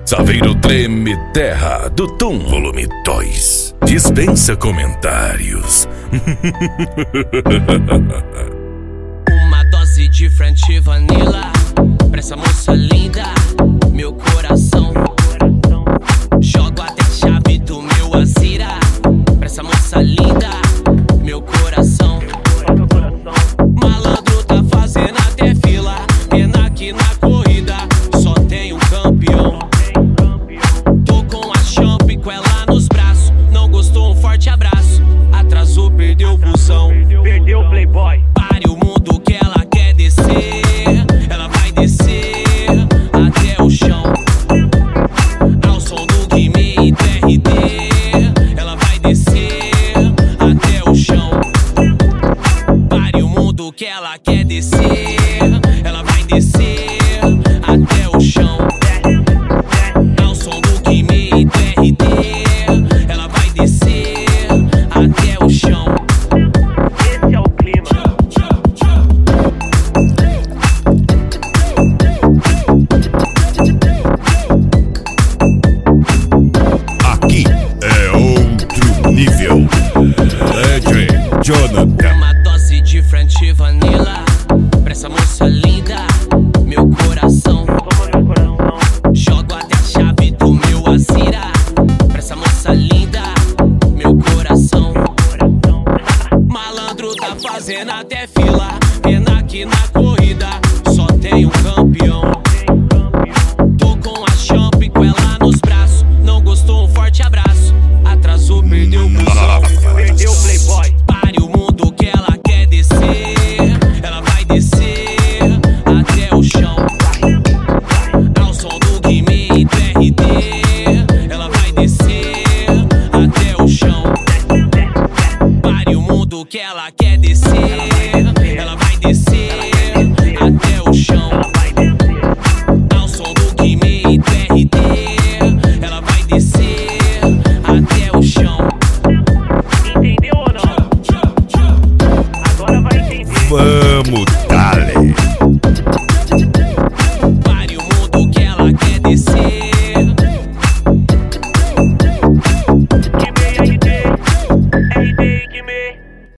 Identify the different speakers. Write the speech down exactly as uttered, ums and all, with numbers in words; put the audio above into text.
Speaker 1: Saveiro Treme Terra do Tom, volume dois. Dispensa comentários.
Speaker 2: Uma dose de French Vanilla pra essa moça linda, meu coração. Jogo até a chave do meu Azira pra essa moça linda, meu coração. Malandro tá fazendo até fila, pena que na corrida só tem um campeão. Tô com a champ com ela nos braços, não gostou, um forte abraço. Atrasou, perdeu o busão,
Speaker 3: Perdeu o Playboy.
Speaker 2: pare o mundo que ela quer descer. Ela vai descer até o chão, ao som do Guimê e do R D. Ela vai descer até o chão, pare o mundo que ela quer descer. Ela vai descer até o chão, ao som do Guimê e do R D. Ela vai descer até o chão.
Speaker 3: Esse é o clima.
Speaker 1: Aqui é outro nível. D J Jonathan.
Speaker 2: Uma dose de French Vanilla pra essa moça linda, meu coração.
Speaker 3: Toma meu coração.
Speaker 2: Jogo até a chave do meu Azira pra essa moça linda, meu coração. Malandro tá fazendo até fila, pena que na corrida só tem um campeão. Tô com a champ com ela nos braços, não gostou, um forte abraço. Atrasou, perdeu o busão,
Speaker 3: Perdeu o Playboy.
Speaker 2: pare o mundo que ela quer descer. Ela vai descer até o chão, ao som do Guimê e do R D. Ela vai descer até o chão, pare o mundo que ela quer descer. Ela vai descer até o chão, ao som do Guimê e do R D.